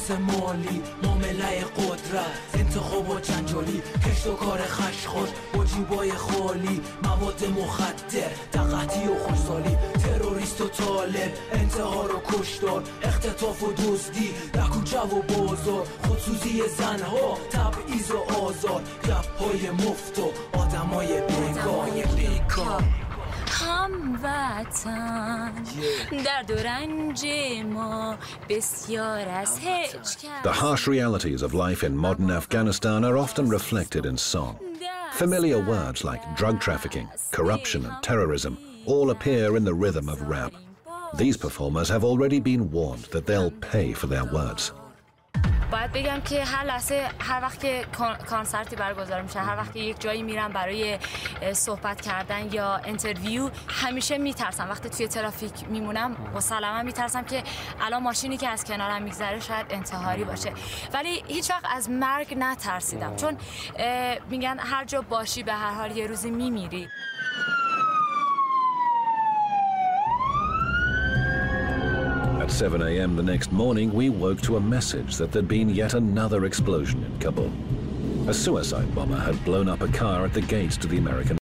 اساس مالی معامله قدرت انتخاب و جنجالی کشت و کار خشخاش با جیبای خالی مواد مخدر دقتی و خوشسالی تروریست و طالب انتحار و کشتار اختطاف و دزدی در کوچه و بازار خودسوزی زنها تبعیض و آزار گپ‌های مفت و آدمای بیکار هموطن درد و رنج ما بسیار از هیچ کس. The harsh realities of life in modern Afghanistan are often reflected in song. Familiar words like drug trafficking, corruption and terrorism all appear in the rhythm of rap. These performers have already been warned that they'll pay for their words. باید بگم که هر لحظه هر وقت که کانسرتی برگزار میشه هر وقت که یک جایی میرم برای صحبت کردن یا اینترویو همیشه میترسم وقتی توی ترافیک میمونم مسلما میترسم که الان ماشینی که از کنارم میگذره شاید انتحاری باشه ولی هیچ وقت از مرگ نترسیدم چون میگن هر جا باشی به هر حال یه روزی میمیری. At 7 a.m. the next morning, we woke to a message that there'd been yet another explosion in Kabul. A suicide bomber had blown up a car at the gates to the American